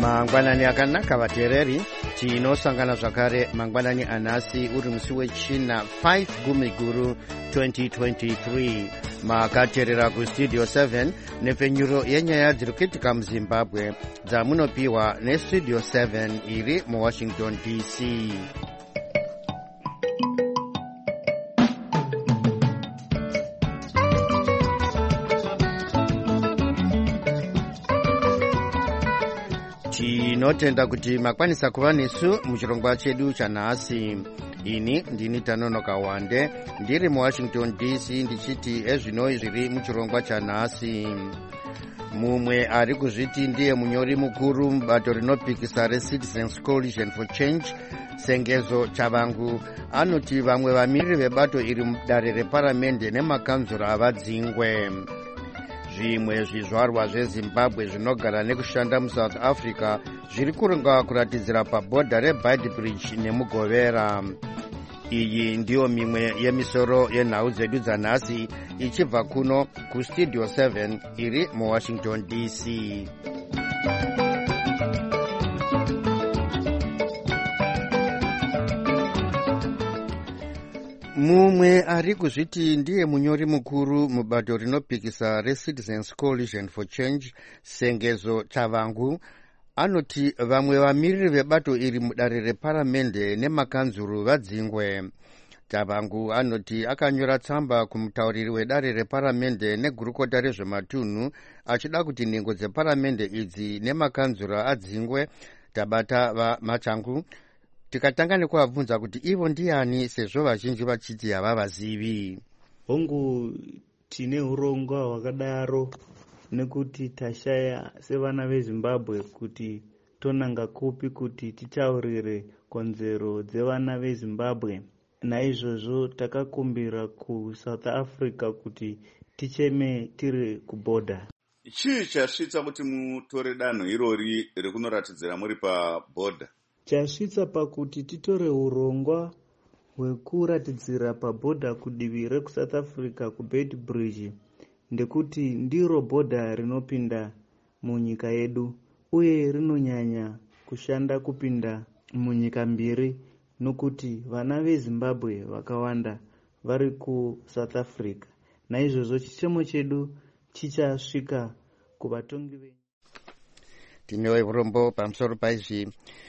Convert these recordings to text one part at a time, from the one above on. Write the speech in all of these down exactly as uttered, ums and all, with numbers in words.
mangwanani akanaka vateereri, tinosangana zvakare mangwanani anhasi uri musi wechina five gumiguru twenty twenty-three. makateerera kustudio seven nepfenyuro yenyaya dziri kuitika muzimbabwe dzamunopiwa nestudio seven iri muwashington D C. tinotenda kuti makwanisa kuva nesu muchirongwa chedu chanhasi. ini ndini Tanonoka Wande ndiri muwashington D C ndichiti ezvinoi zviri muchirongwa chanhasi. mumwe ari kuzviti ndiye munyori mukuru mubato rinopikisa reCitizens Coalition for Change Sengezo Chavangu anoti vamwe vamiriri vebato iri mudare reparamende nemakanzura avadzingwe. zvimwe zvizvarwa zvezimbabwe zvinogara nekushanda muSouth Africa zviri kuronga kuratidzira pabhodha reBeitbridge nemugovera. iyi ndiyo mimwe yemisoro yenhau dzedu dzanhasi ichibva kuno kustudio seven iri muwashington D C. mumwe ari kuzviti ndiye munyori mukuru mubato rinopikisa reCitizens Coalition for Change Sengezo Chavangu anoti vamwe vamiriri vebato iri mudare reparamende nemakanzuru vadzingwe. Chavangu anoti akanyora tsamba kumutauriri wedare reparamende negurukota rezvematunhu achida kuti nhengo dzeparamende idzi nemakanzura adzingwe. Tabata vaMachangu tikatanga nekuvabvunza kuti ivo ndiani sezvo vazhinji vachiti havavazivi. hongu tine urongwa hwakadaro nekuti tashaya sevana veZimbabwe kuti tonanga kupi kuti titaurire konzero dzevana veZimbabwe. naizvozvo takakumbira kuSouth Africa kuti ticheme tiri kubhodha. chii chasvitsa kuti mutore danho irori rekunoratidzira muri pabhodha? chasvitsa pakuti titore urongwa hwekuratidzira pabhodha kudivi rekuSouth Africa kuBeitbridge ndekuti ndiro bhodha rinopinda munyika yedu uye rinonyanya kushanda kupinda munyika mbiri nokuti vana veZimbabwe vakawanda vari kuSouth Africa. naizvozvo chichemo chedu chichasvika kuvatongi venyu. tinewo urombo pamusoro paizvi.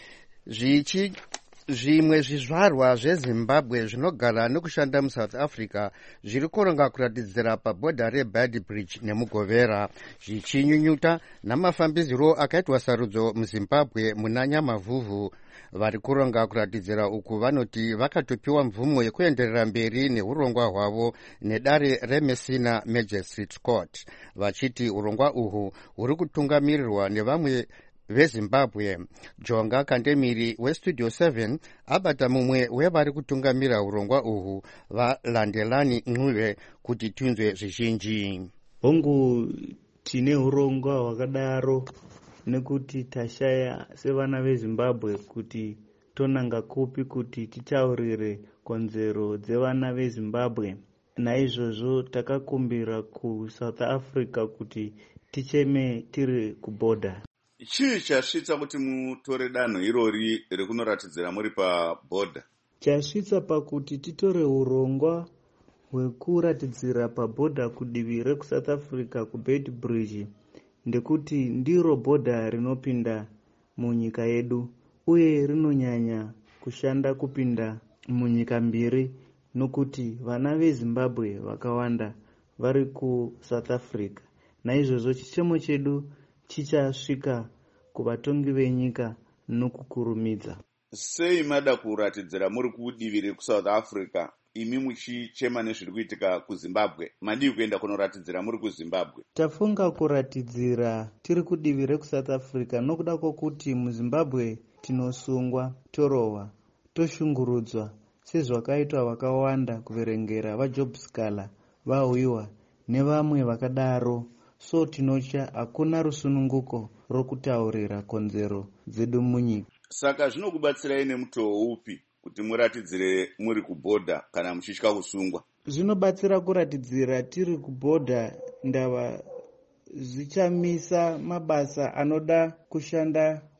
zvichi zvimwe zvizvarwa zvezimbabwe zvinogara nekushanda muSouth Africa zviri kuronga kuratidzira pabhodha reBeitbridge nemugovera zvichinyunyuta namafambisiro akaitwa sarudzo muzimbabwe muna Nyamavhuvhu. vari kuronga kuratidzira uku vanoti vakatopiwa mvumo yekuenderera mberi neurongwa hwavo nedare reMessina Magistrate Court vachiti urongwa uhwu huri kutungamirirwa nevamwe veZimbabwe. Jonga Kandemiri westudio seven abata mumwe wevari kutungamira urongwa uhwu valandelani Ncube kuti tunzwe zvizhinji. hongu tine urongwa hwakadaro nekuti tashaya sevana veZimbabwe kuti tonanga kupi kuti titaurire konzero dzevana veZimbabwe. naizvozvo takakumbira kuSouth Africa kuti ticheme tiri kubhodha. chii chasvitsa kuti mutore danho irori rekunoratidzira muri pabhodha? chasvitsa pakuti titore urongwa hwekuratidzira pabhodha kudivi rekuSouth Africa kuBeitbridge ndekuti ndiro bhodha rinopinda munyika yedu uye rinonyanya kushanda kupinda munyika mbiri nokuti vana veZimbabwe vakawanda vari kuSouth Africa. naizvozvo chichemo chedu chichasvika kuvatongi venyika nokukurumidza. sei mada kuratidzira muri kudivi rekuSouth Africa imi muchichema nezviri kuitika kuZimbabwe? madii kuenda kunoratidzira muri kuZimbabwe? tafunga kuratidzira tiri kudivi rekuSouth Africa nokuda kwokuti muZimbabwe tinosungwa, torohwa, toshungurudzwa sezvakaitwa vakawanda kuverengera vaJob Scala, vaHwiwa nevamwe vakadaro. so tinotya hakuna rusununguko rokutaurira konzero dzedu munyika. saka zvinokubatsirai nemutoo upi kuti muratidzire muri kubhodha kana muchitya kusungwa? zvinobatsira kuratidzira tiri kubhodha ndava zvichamisa mabasa anoda kushanda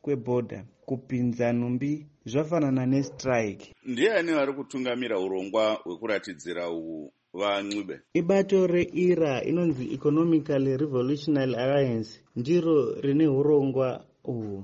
kwebhodha kupinza nhumbi zvafanana nestrike. Ndiani vari kutungamira urongwa hwekuratidzira uhu vaNcube? Ibato reI R A inonzi Economically Revolutionary Alliance ndiro rine urongwa uhu.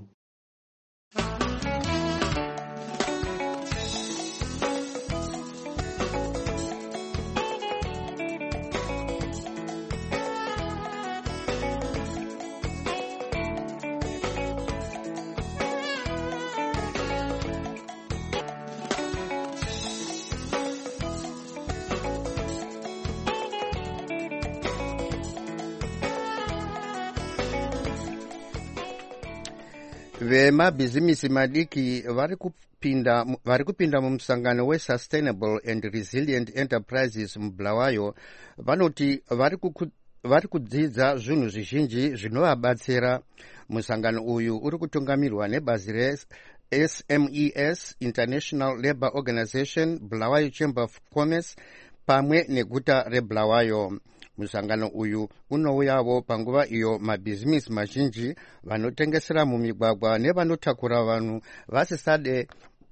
Vemabhizimisi madiki vari kupinda vari kupinda mumusangano weSustainable and Resilient Enterprises muBulawayo vanoti vari vari kudzidza zvinhu zvizhinji zvinovabatsira. Musangano uyu uri kutungamirwa nebazi reS M E S, International Labour Organization, Bulawayo Chamber of Commerce pamwe neguta reBulawayo. Musangano uyu unouyawo panguva iyo mabhizimisi mazhinji vanotengesera mumigwagwa nevanotakura vanhu vasisade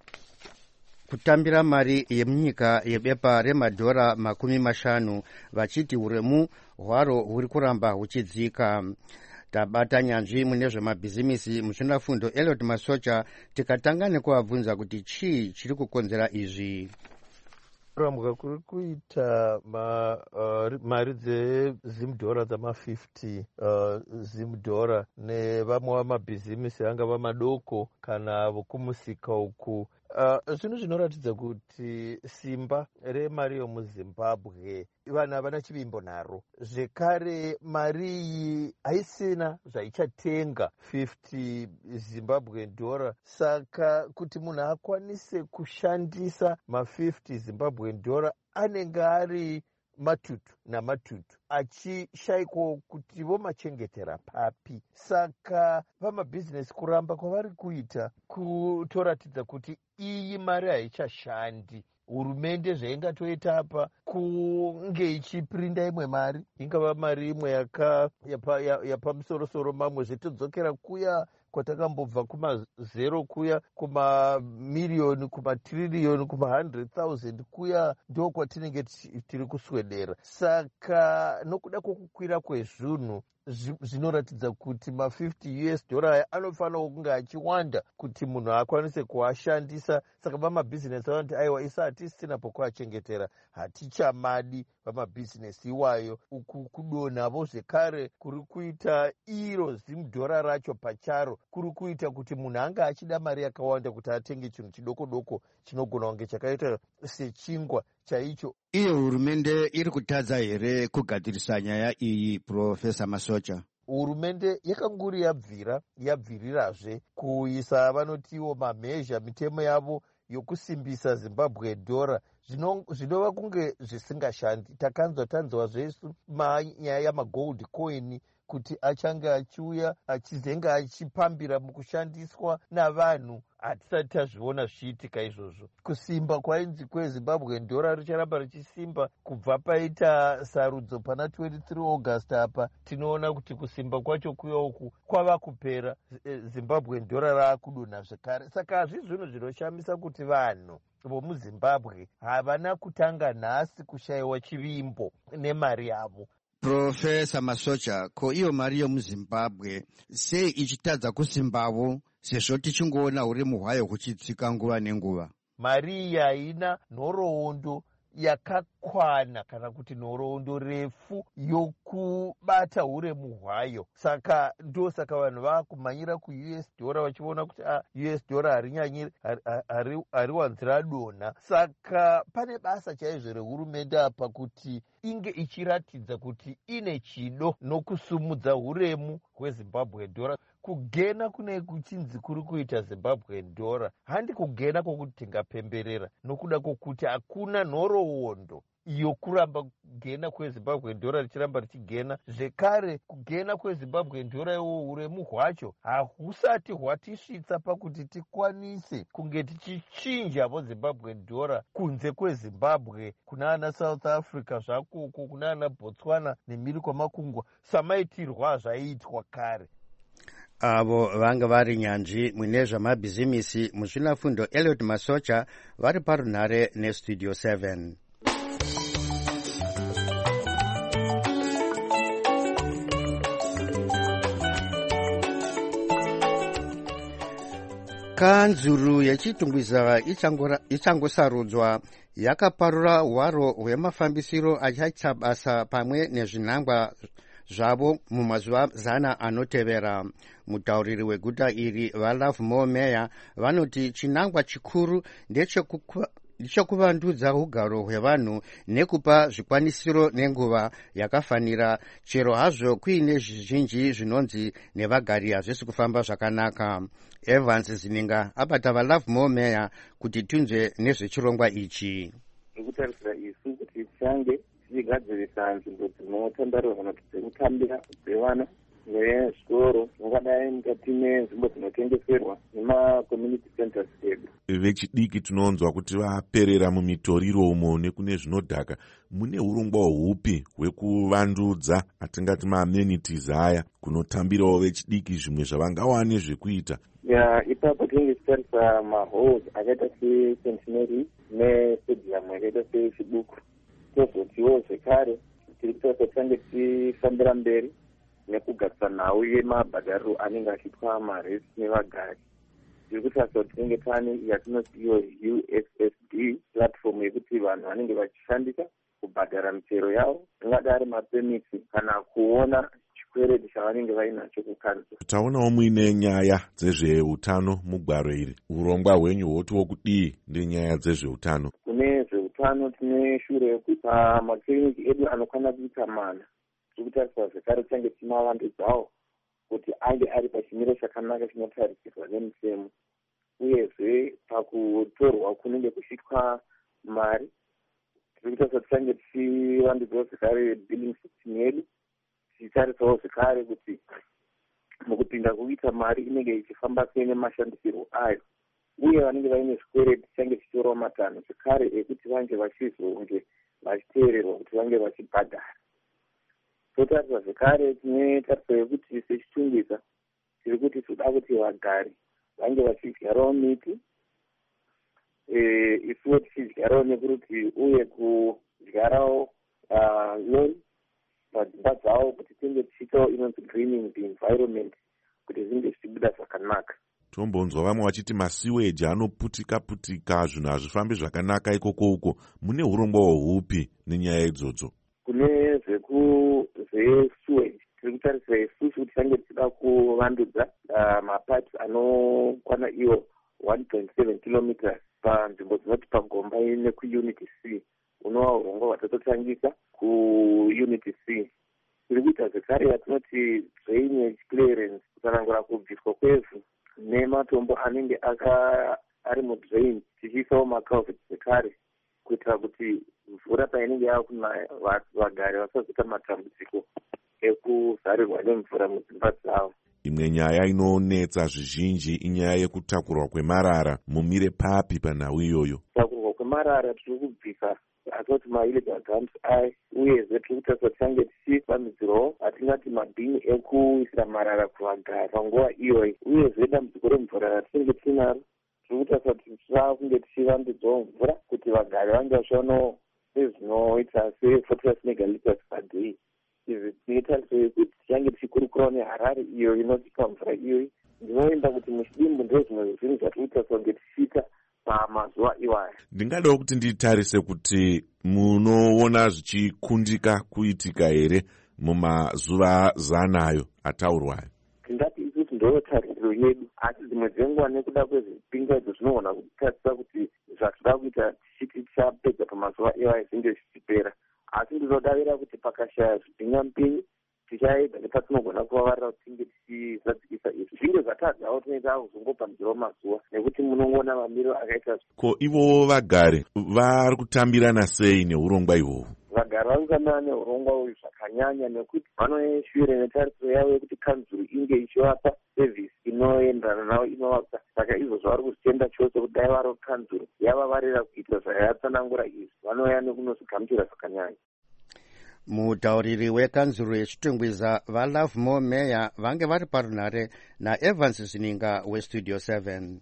kutambira mari yemunyika yebepa remadhora makumi mashanu vachiti uremu hwaro huri kuramba huchidzika. Tabata nyanzvi mune zvemabhizimisi muchinafundo Elliot Masocha tikatanga nekuvabvunza kuti chii chiri kukonzera izvi. Kurambwa kuri kuita ma, uh, mari dzezimudhora dzama fifty uh, zimudhora nevamwe vamabhizimisi angava madoko kana vokumusika uku uh, zvinhu zvinoratidza kuti simba remari yomuZimbabwe vanhu havana chivimbo naro. Zvekare mari iyi haisina zvaichatenga fifty Zimbabwean dollar, saka kuti munhu akwanise kushandisa ma fifty Zimbabwean dollar anenge ari matutu namatutu achishayikwawo kuti vomachengetera papi. Saka vamabhizinesi kuramba kwavari kuita kutoratidza kuti iyi mari haichashandi. Hurumende zvaingatoita apa kunge ichipirinda imwe mari, ingava mari imwe yapamusorosoro mamwe zvetodzokera kuya kwatakambobva kumazero kuya kumamiriyoni kumatiririoni kuma hundred thousand kuya ndo kwatinenge tiri kuswedera. Saka nokuda kwokukwira kwezvinhu zvinoratidza kuti ma fifty U S dollar aya anofanira kunge achiwanda kuti munhu akwanise kuashandisa. Saka vamabhizinesi vanoti aiwa isa hatisisina pokuachengetera hatichamadi vamabhizinesi iwayo. Uku kudonhavo zvekare kuri kuita iro zimudhora racho pacharo kuri kuita kuti munhu anga achida mari yakawanda kuti atenge chinhu chidoko doko chinogona kunge chakaita sechingwa chaicho. Iyo hurumende iri kutadza here kugadzirisa nyaya iyi, Profesa Masocha? Hurumende yakanguri yabvira yabvirirazve kuisa vanotiwo mamhezha mitemo yavo yokusimbisa Zimbabwe dhora zvinova kunge zvisingashandi. Takanzwa tanzwa zvesu manyaya yamagold coin kuti achange achiuya achizenge achipambira mukushandiswa navanhu. Hatisati tazviona zvichiitika izvozvo. Kusimba kwainzi kweZimbabwe dhora richaramba richisimba kubva paita sarudzo pana twenty-three August apa. Tinoona kuti kusimba kwacho kuya uku kwava kupera, Zimbabwe dhora raakudonha zvekare. Saka hazvi zvinhu zvinoshamisa kuti vanhu vomuZimbabwe havana kutanga nhasi kushayiwa chivimbo nemari yavo. Profesa Masocha, ko iyo mari yomuZimbabwe sei ichitadza kusimbavo sezvo tichingoona uremu hwayo huchitsika nguva nenguva? Mari iyi haina nhoroondo yakakwana kana kuti nhoroondo refu yokubata uremu hwayo. Saka ndo saka vanhu vakumhanyira kuU S dollar vachiona kuti ah, U S dollar harinyanyi hariwanzira donha. Saka pane basa chaizvo rehurumende apa kuti inge ichiratidza kuti ine chido nokusumudza uremu hweZimbabwe dhora. Kugena kune kuchinzi kuri kuita Zimbabwe dhora handi kugena kwokuti tingapemberera, nokuda kwokuti hakuna nhoroondo yokuramba kugena kweZimbabwe dhora richiramba richigena. Zvekare kugena kweZimbabwe dhora iwo uremu hwacho hahusati hwatisvitsa pakuti tikwanise kunge tichichinjavo Zimbabwe dhora kunze kweZimbabwe kuna ana South Africa zvakuku kuna ana Botswana nemhiri kwamakungwa samaitirwa zvaiitwa kare. avo vanga vari nyanzvi mune zvamabhizimisi muzvinafundo Eliot Masocha vari parunhare nestudio seven. Kanzuru yechitungwiza ichangosarudzwa yakaparura hwaro hwemafambisiro achaita basa pamwe nezvinangwa zvavo mumazuva zana anotevera. Mutauriri weguta iri vaLove More Meyer vanoti chinangwa chikuru ndechekuvandudza ugaro hwevanhu nekupa zvikwanisiro nenguva yakafanira, chero hazvo kuine zvizhinji zvinonzi nevagari hazvisi kufamba zvakanaka. Evans Zininga abata vaLove More Meyer kuti tunzve nezvechirongwa ichi. Ndikutarisira isu kuti tichange tichigadzirisa nzvimbo dzinotandarwa kana kuti dzekutambira dzevana nezvikoro mungadai mukati menzvimbo dzinotengeserwa nema-community centers edu. Vechidiki tinonzwa kuti vaperera mumitoriro umo nekune zvinodhaka. Mune urongwa hupi hwekuvandudza atingati ma-amenities aya kunotambirawo vechidiki zvimwe zvavangawane zvekuita? Ya, ipapo tinenge tichitarisa mahalls akaita seCentenary nestadium yakaita sechibuku. Tozotiwo zvekare tiri kutarisa tisange tichifambira mberi nekugadzisa nhau yemabhadhariro anenge achiitwa maresi nevagari. Tiri kutarisa kuti tinenge tane yatinoti iyo U S S D platform yekuti vanhu vanenge vachishandisa kubhadhara michero yavo, ringada ari mapemiti kana kuona chikwereti chavanenge vainacho kukanzwa. Taonawo muine nyaya dzezveutano mugwaro iri. Urongwa hwenyu hwotiwo kudii nenyaya dzezveutano? Kune zveutano tine shure yekuti makiriniki edu anokwana kuita mana. Tiri kutarisa zvekare tisange timavandudzawo kuti ange ari pachimiro chakanaka chinotarisirwa nemitemo, uyezve pakutorwa kunenge kuchiitwa mari. Tiri kutarisa tisange tichivandudzawo zvekare billing system yedu, tichitarisawo zvekare kuti mukupinda kuita mari inenge ichifamba sei nemashandisirwo ayo, uye vanenge vaine zvikwereti tichange tichitorawo matanho zvekare ekuti vange vachizonge vachiteererwa kuti vange vachibhadhara. Totarisa zvekare tine tarisa yekuti sechitungwiza tiri kuti toda kuti vagari vange vachidyarawo miti, isuwo tichidyarawo nekuti uye kudyarawo lawn padzimba dzavo kuti tinge tichiitawo inonzi greening the environment kuti zvinge zvichibuda zvakanaka. Tombonzwa vamwe vachiti masiweji anoputika putika zvinhu hazvifambi zvakanaka ikoko uko. Mune urongwa hupi nenyaya idzodzo? Kune zvesuweji tiri kutarisira isusu kuti tange tichida kuvandudza mapipes anokwana iyo one point seven kilometers panzvimbo dzinoti paGomba nekuunity C. Unova urongwa hwatatotangisa kuunity C. Tiri kuita zvekare yatinoti drainage clearance, kutsanangura kubviswa kwevhu nematombo anenge ari mudrain, tichiisawo maculverts zvekare kuitira kuti mvura painenge yakunaya vagari vasazoita matambudziko ekuzarirwa nemvura mudzimba dzavo. Imwe nyaya inonetsa zvizhinji inyaya yekutakurwa kwemarara. Mumire papi panhau iyoyo? Kutakurwa kwemarara tiri kubvisa atoti ma-illegal dumps aya, uyezve tiri kutarisa tisange tichifambidzirawo atingati mabhini ekuisira marara kuvagari panguva iyoyi, uyezve dambudziko remvura ratinenge tinaro tiri kutarisa kuti tava kunge tichivandudzawo mvura kuti vagari vange vachiwanawo sezvinoita se-forty megaliters per day. Izvi tinotarisa yekuti tichange tichikurukurawo neharare iyo inotipa mvura iyoyi. Ndinoenda kuti muchidimbu ndezvimwe zvinhu zvatiri kutarisa kunge tichiita pamazuva iwaya. Ndingadawo kuti nditarise kuti munoona zvichikundika kuitika here mumazuva zanayo ataurwayo? Tindati isusu ndiyo tarisiro yedu, asi dzimwe dzenguva nekuda kwezvipingaidzo zvinogona kutarisa kuti zvatinoda kuita tichiti tichapedza pamazuva iwaya zvinge zvichipera. Asi ndinodavira kuti pakashaya zvipingampinyi tichaedza nepatinogona kuvavarira kuti tinge tichizadzikisa izvi. Zvinge zvatadzawo tinoita kuzongopa muziro mazuva nekuti munongoona mamiro akaita. Ko ivo vagari vari kutambirana sei neurongwa ihwohwo? Vagari vari kutambirana neurongwa uyu zvakanyanya nekuti vanoshuvira netarisiro yavo yekuti kanzuru inge ichivapa sevhisi inoenderana navo inovapa. Saka izvozvo vari kuzvitenda chose kuti dai vari kanzuru yavavarira kuita zvayatsanangura izvi, vanouya nekunozvigamuchira zvakanyanya. mutauriri wekanzuro yechitungwiza valove more meya vange vari parunhare naevans zininga westudio seven.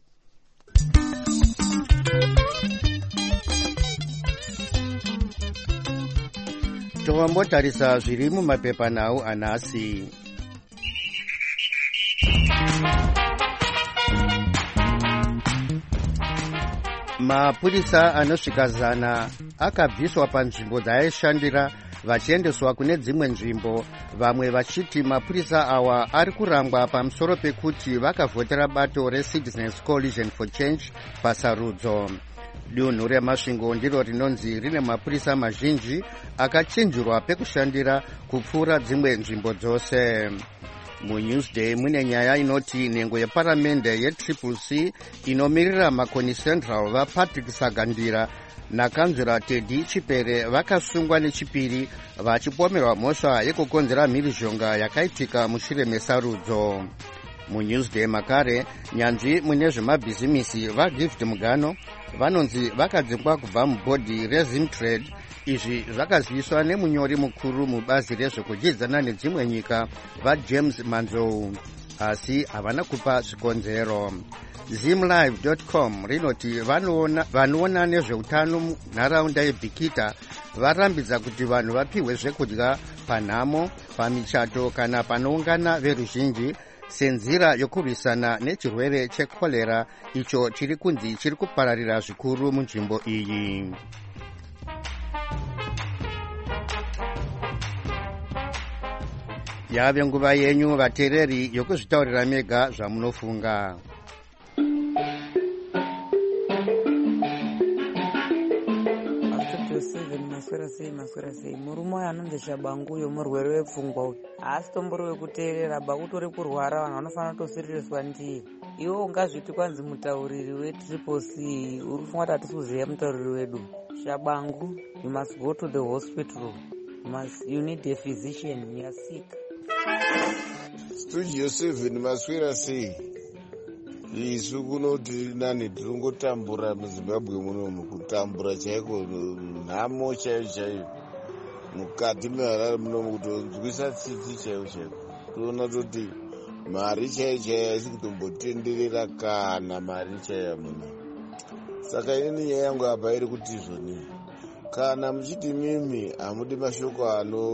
Tombotarisa zviri mumapepanhau anhasi. Mapurisa anosvika zana akabviswa panzvimbo dzaaishandira vachiendeswa kune dzimwe nzvimbo, vamwe vachiti mapurisa awa ari kurangwa pamusoro pekuti vakavhotera bato reCitizens Coalition for Change pasarudzo. Dunhu remasvingo ndiro rinonzi rine mapurisa mazhinji akachinjirwa pekushandira kupfuura dzimwe nzvimbo dzose. MuNewsday mune nyaya inoti nhengo yeparamende yetriple C inomirira makoni central vapatrick sagandira nakanzura Teddy Chipere vakasungwa nechipiri vachipomerwa mhosva yekukonzera mhirizhonga yakaitika mushure mesarudzo. MuNewsday makare nyanzvi mune zvemabhizimisi vagift mugano vanonzi vakadzingwa kubva mubhodhi rezimtrade. Izvi zvakaziviswa nemunyori mukuru mubazi rezvekudyidzana nedzimwe nyika vaJames Manzou, asi havana kupa zvikonzero. zimlive dot com rinoti vanoona nezveutano munharaunda yebhikita varambidza kuti vanhu vapiwe zvekudya panhamo, pamichato kana panoungana veruzhinji senzira yokurwisana nechirwere chekorera icho chiri kunzi chiri kupararira zvikuru munzvimbo iyi. Yave nguva yenyu vateereri yokuzvitaurira mega zvamunofunga. Maswera sei maswera sei murume uyu anonzi Shabanguyo murwere wepfungwa uyu haasi tombori wekuteerera ba utori kurwara vanhu vanofanira kutosiriroswa ndiye. Iwe ungazviti kwanzi mutauriri wetriple C uri kufunga kuti hatisi kuziva mutauriri wedu. Shabangu, you must go to the hospital. You, must, you need a physician. You are sick. Studio seven maswera sei. Isu kunoti nani tirongotambura muZimbabwe munomu, kutambura chaiko, nhamo chaiyo chaiyo mukati meHarare munomu, kutonzwisa tsitsi chaiyo chaiyo. Toona toti mari chaiyo chaiyo haisi kutombotenderera kana mari chaiyo muno. Saka inini nyaya yangu apa iri kuti izvoni, kana muchiti mimi hamudi mashoko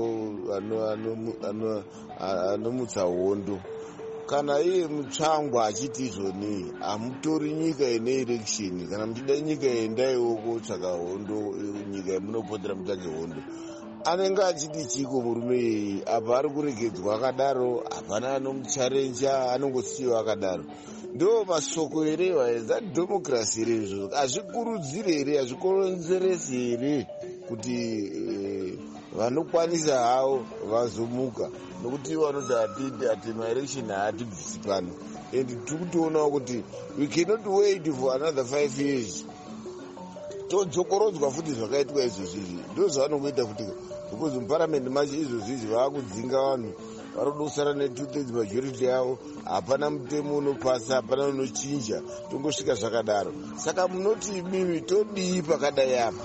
anomutsa hondo, kana iye mutsvangwa achiti izvoni hamutori nyika ine election, kana muchida nyika endaiwo kotsvaka hondo, nyika yamunopotera mutsvage hondo, anenge achiti chiko murume iyeye. Apa ari kuregedzwa akadaro, hapana anomucharenja, anongosiyiwa akadaro. Ndo masoko here vaedza dhemokirasi here izvozvo? Hazvikurudziri here, hazvikonzeresi here kuti eh, vanokwanisa havo vazomuka, nokuti vanoti hatidi ati maelection haatibvisi pano, and tiri kutoonawo kuti we cannot wait for another five years. Todzokorodzwa futi zvakaitwa izvozvizvi, ndo zvavanongoita futi, because muparamendi macho izvozvizvi vaakudzinga vanhu varodosara ne-two-thirds majority yavo, hapana mutemo unopasa, hapana unochinja, tongosvika zvakadaro. Saka munoti mimi todii pakadai apa?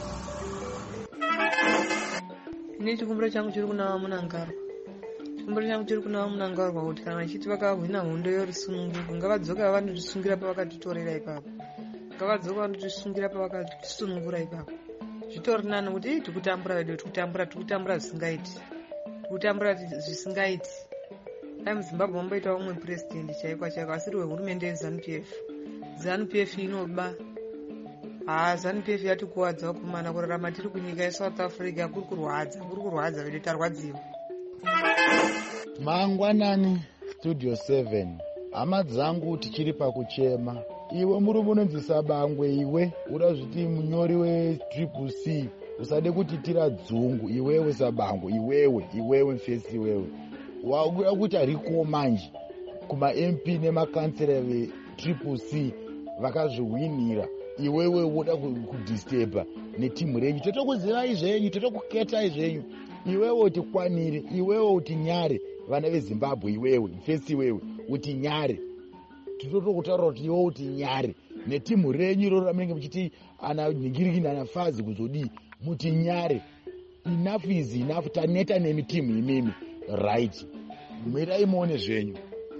Ine chikumbiro changu chiri kuna Munangarwa. Chikumbiro changu chiri kuna Munangarwa kuti kana vachiti vakahwina hondo yorusununguko, ngavadzoka vanozvisungira pavakatitorera ipapo, ngavadzoka vanozvisungira pavakatisunungura ipapo. Zvitori nani kuti tikutambura vedu, tikutambura tikutambura zvisingaiti, tikutambura zvisingaiti. Dai muZimbabwe mamboitawo umwe purezidendi chaikwa chaikwa, asiri wehurumende yeZanu P F. Zanu P F inoba. Ah, Zanu P F yatikuwadza kumana kurarama tiri kunyika yeSouth Africa, kuri kurwadza, kuri kurwadza vedu tarwadziwa. Mangwanani Studio seven. Hama dzangu tichiri pakuchema. Iwe murume unonzi Sabangwe, iwe urazviti munyori wetriple C, usade kuti tira dzungu. Iwewe Sabangwe, iwewe iwewe mfesi iwewe wauya kuti ariko manje kuma-M P nemakansera vetriple C vakazviwinira. Iwewe woda kudisturba netimu renyu, totokuzivai zvenyu, totokuketai zvenyu. Iwewe uti kwanire, iwewe uti nyare vana veZimbabwe, iwewe mfesi iwewe uti nyare. Totokutaura kuti iwewe uti nyare netimu renyu iroro ramunenge muchiti ana Nyingiriki naana Fazi kuzodii, muti nyare. enough is enough. Taneta nemi timu imimi right. Mirai muone zvenyu.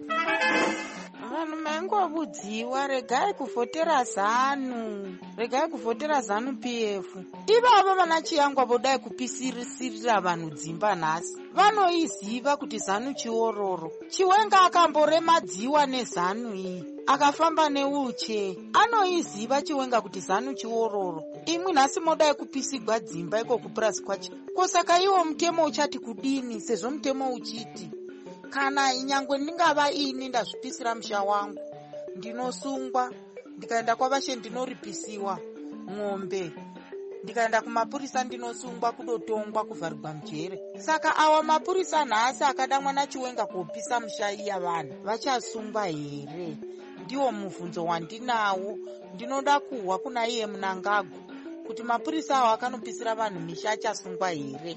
Vanhu maingovudziwa, regai kuvhotera zanu, regai kuvhotera zanu P F. Ivavo vana Chiyangwa vodai kupisirira vanhu dzimba nhasi. Vanoiziva kuti zanu chiororo. Chiwenga akamboremadziwa nezanu iyi, akafamba neuche. Anoiziva Chiwenga kuti zanu chiororo. Imwi nhasi modai kupisigwa dzimba iko kupurasi kwacho. Kosaka iwo mutemo uchati kudini, sezvo mutemo uchiti kana inyangwe ndingava ini ndazvipisira musha wangu, ndinosungwa, ndikaenda kwavashe ndinoripisiwa ng'ombe, ndikaenda kumapurisa ndinosungwa kudotongwa kuvharirwa mujere. Saka awa mapurisa nhasi akada mwana Chiwenga kupisa musha iya vanhu vachasungwa here? Ndiwo mubvunzo wandinawo. Ndinoda kuhwa kuna iye Mnangagwa kuti mapurisa awo akanopisira vanhu misha achasungwa here?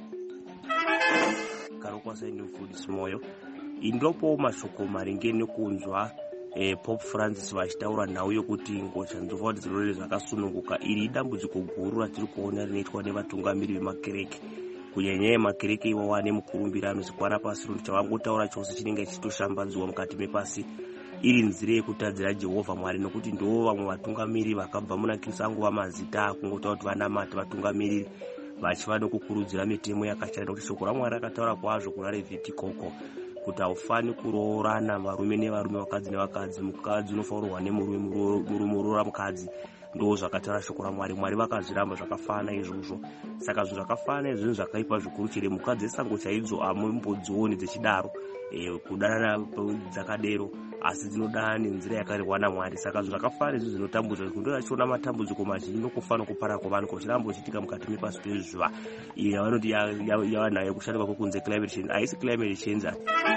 Karokwasaini mufundisi moyo indopo mashoko maringe nekunzwa eh, Pope Francis vachitaura nhau yokuti ngosha nzova dzirore zvakasununguka. Iri dambudziko guru ratiri kuona rinoitwa nevatungamiri vemakereke, kunyanya makereke iwawa nemukurumbira anozikwana pasi rundu chavangotaura chose chinenge chichitoshambadziwa mukati mepasi. Iri nzira yekutadzira Jehovha Mwari, nokuti ndo vamwe vatungamiri vakabva muna Kristu angova mazita akungotaura kuti vanamata vatungamiri vachiva nokukurudzira mitemo yakashanda, nokuti shoko raMwari rakataura kwazvo kuna Levitikoko kuti haufani kuroorana varume nevarume, vakadzi nevakadzi, mukadzi unofanirwa nemurume, murume uroora mukadzi. Ndo zvakataura shoko raMwari. Mwari vakazviramba zvakafana izvozvo. Saka zvinhu zvakafana izvozvo zvakaipa zvikuru chero mukadzi esango chaidzo hamumbodzioni dzichidaro e, kudanana dzakadero, asi dzinodana nenzira yakarehwa naMwari. Saka zvinhu zvakafana izvozvo zvinotambudza, ndo achiona matambudziko mazhinji nokufa nokupara kwavanhu kuchirambo chiitika mukati mepasi pezuva. Iyi yavanoti yava nayo yekushandika kwekunze climate change, haisi climate change.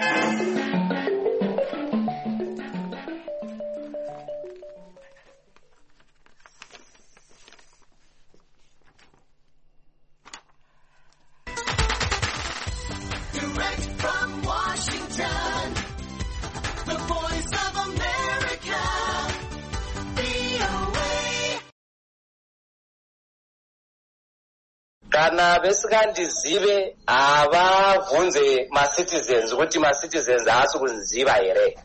Kana vesikandizive havabvunze macitizens kuti macitizens haasi kunziva here.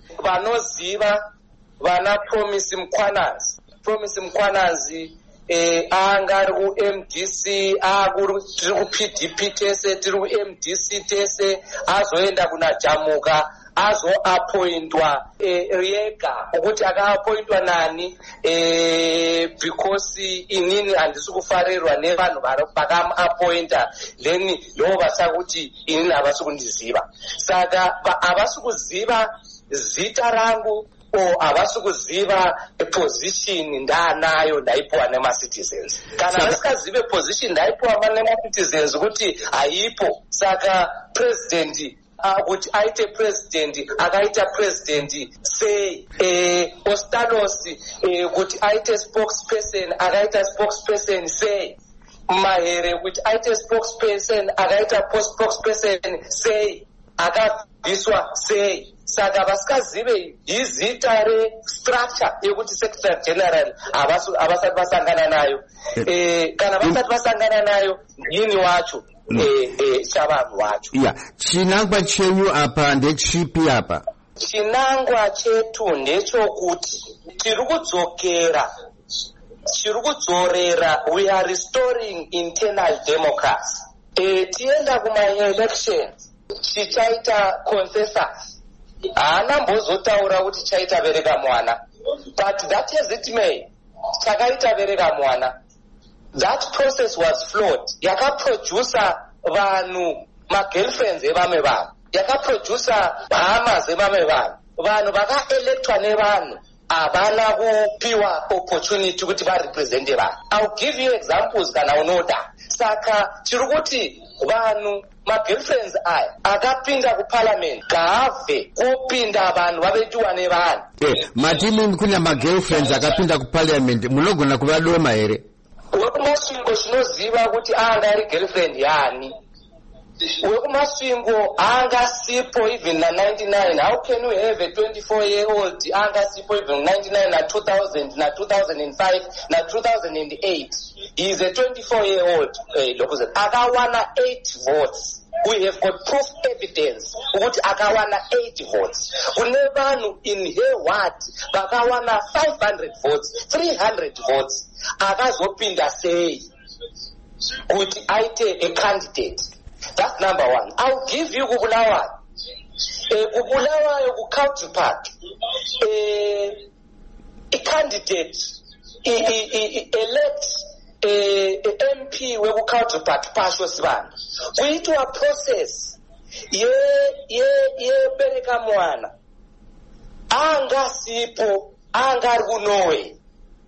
Vanoziva vana Promise Mkwanazi. Promise Mkwanazi eh, anga ari ku-M D C, tiri ku-P D P tese, tiri ku-M D C tese, azoenda kuna Jamuka, azoappointwa eh, Riega ukuthi akaappointwa nani eh, because inini handisi kufarirwa nevanhu vakamuappointa, then ndo vasa kuti inini havasi kundiziva. Saka havasi kuziva zita rangu o havasi kuziva position ndaanayo ndaipiwa nemacitizens. Kana vasikazive position ndaipiwa nemacitizens kuti haipo, saka president Uh, kuti aite president akaita president sei, eh, Ostanos eh, kuti aite spokesperson akaita spokesperson sei, Mahere kuti aite spokesperson akaita spokesperson sei, akabviswa sei. Saka vasikazive izita restructure yekuti secretary general havasati vasangana nayo. Eh, kana vasati vasangana nayo ndini wacho Mm. Eh, eh, chavanhu wacho. Yeah. Chinangwa chenyu apa ndechipi apa? Chinangwa chetu ndechokuti tiri kudzokera, tiri kudzorera, we are restoring internal democracy. Eh, tienda kuma-elections chichaita consensus. Haana mbozotaura kuti chaita bereka mwana, but that as it may, chakaita bereka mwana. That process was flawed. Yakaproducer vanhu ma-girlfriends evamwe vanhu, yakaproducer hamas evamwe vanhu, vanhu vakaelectwa nevanhu havana kupiwa opportunity kuti varepresente vanhu. I'll give you examples kana unoda. Saka tiri kuti vanhu ma-girlfriends aya akapinda kuparliament gaave kupinda vanhu vavetiwa nevanhu. Eh, matimi kuna ma-girlfriends akapinda kuparliament, munogona kuvadoma here? Wekumashiko chinoziva kuti anga ari girlfriend yani. wekumasvingo angasipo even na ninety-nine. How can we have a twenty-four year old angasipo even ninety-nine na two thousand na two thousand five na two thousand eight? He is a twenty-four year old uh, akawana eight votes. We have got proof evidence ukuthi akawana eight votes. Kune vanhu in her ward vakawana five hundred votes, three hundred votes. Akazopinda sei kuti aite a candidate. That's number one. I'll give you Kubulawayo. Uh, Kubulawayo ku Country Park. Uh, a candidate e, e, e, elect a, a M P we ku Country Park Pasho Sibanda. Kuitwa process ye ye ye bereka mwana. Anga sipo anga runowe.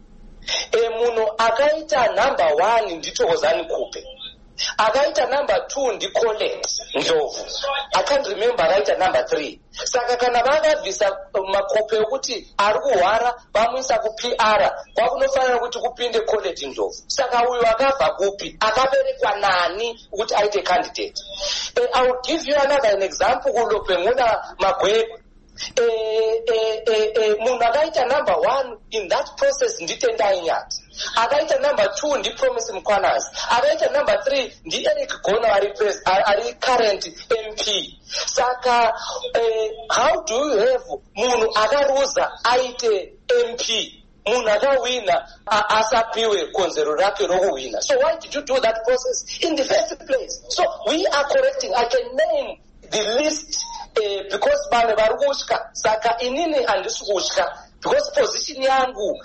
E muno akaita number one ndithokozani kupe. Akaita number two ndi Colette Ndlovu. I can't remember akaita number three. Saka kana vakabvisa makope okuti ari kuhwara vamuisa ku P R kwakunofanira kuti kupinde Colette Ndlovu. Saka uyu akabva kupi akaberekwa nani kuti aite candidate. And I will give you another an example kulope muna Magwekwe. Eh, eh, eh, eh, munhu akaita number one in that process nditendai nyati. Akaita number two ndi Promise Mkwanazi. Akaita number three ndi Eric Gona ari pres ari current M P. Saka eh, how do you have munhu akaruza aite M P? Munhu akawina asapiwe konzero rake rokuwina. So why did you do that process in the first place? So we are correcting. I can name the list uh, because bane vari kutya. Saka inini handisi kutya because position yangu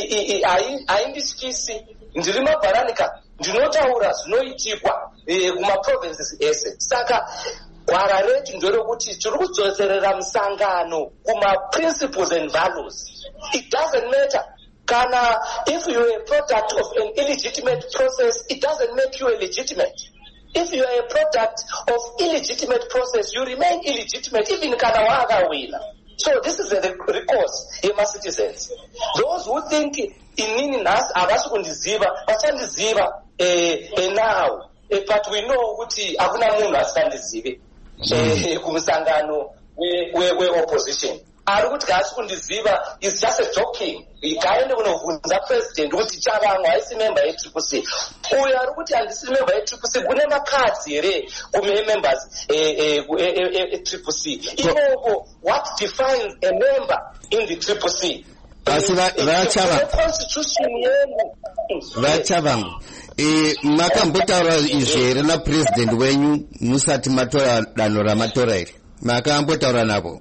haindityisi. Ndiri mabharanika ndinotaura zvinoitikwa kuma provinces ese. Saka gwara retu nderekuti tiri kudzosera musangano kuma principles and values. It doesn't matter. Kana if you are a product of an illegitimate process, it doesn't make you a legitimate. If you are a product of illegitimate process, you remain illegitimate even kana wakawina. So this is a recourse yema citizens. Those who think inini nas avasi kundiziva vachandiziva eh, eh, now eh, but we know kuti hakuna munhu asikandizive eh, kumusangano we, we, we opposition. Ari kuti kasi kundiziva is just a joking. Ikaende kunovhunza president kuti chavamwe haisi member ye Triple C. Uyo ari kuti handisi member ye Triple C kune makadzi here kume members e Triple C. Ivo what defines a member in the Triple C? Asi vachava constitution yenu vachava e makambotaura izvere na president wenyu musati matora danho ramatora iri makambotaura navo?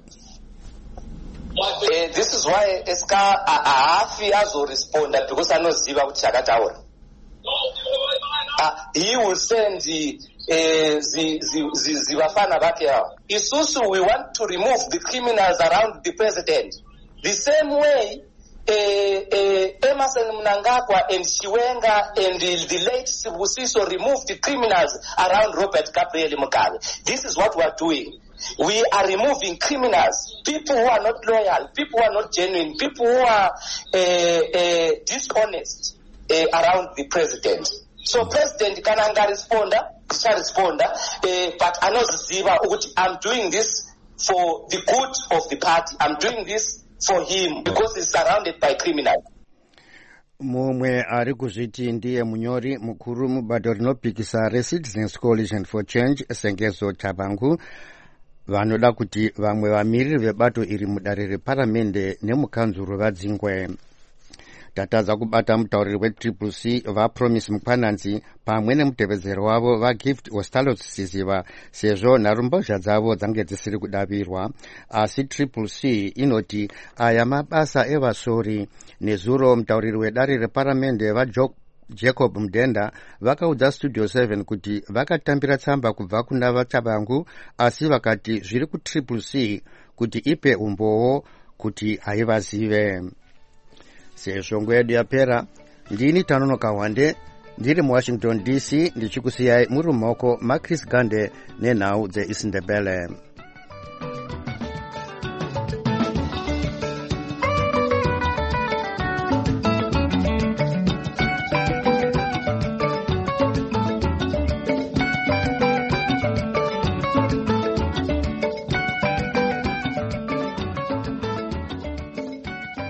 Uh, this is why Eska haafi azoresponda because anoziva kuti chakataura. Uh, he will send the zivafana vake ava. Isusu we want to remove the criminals around the president. The same way uh, uh, Emerson Mnangagwa and Chiwenga and the, the late Sibusiso removed the criminals around Robert Gabriel Mugabe. This is what we are doing. We are removing criminals, people who are not loyal, people who are not genuine, people who are uh, uh, dishonest uh, around the president. So president kananga responda, can responda, uh, but anoziziva ukuthi I'm doing this for the good of the party. I'm doing this for him because he's surrounded by criminals. Mumwe ari kuzviti ndiye munyori mukuru mubato rinopikisa reCitizens Coalition for Change Sengezo Chabangu vanoda kuti vamwe vamiriri vebato iri mudare reparamende nemukanzuro vadzingwe. Tatadza kubata mutauriri weTriple C vaPromise Mukwananzi pamwe nemutevedzeri wavo vaGift Ostalotsisiva sezvo nharumbozha dzavo dzange dzisiri kudavirwa. Asi Triple C inoti aya mabasa evasori. Nezuro mutauriri wedare reparamende vaJacob Mdenda vakaudza Studio seven kuti vakatambira tsamba kubva kuna vaChabangu asi vakati zviri kuTriple C kuti ipe umbowo kuti haivazive. Sezvo yedu yapera, ndini Tanonoka Wande, ndiri muWashington D C ndichikusiyai muri mumaoko maChris Gande nenhau dzeIsindebele.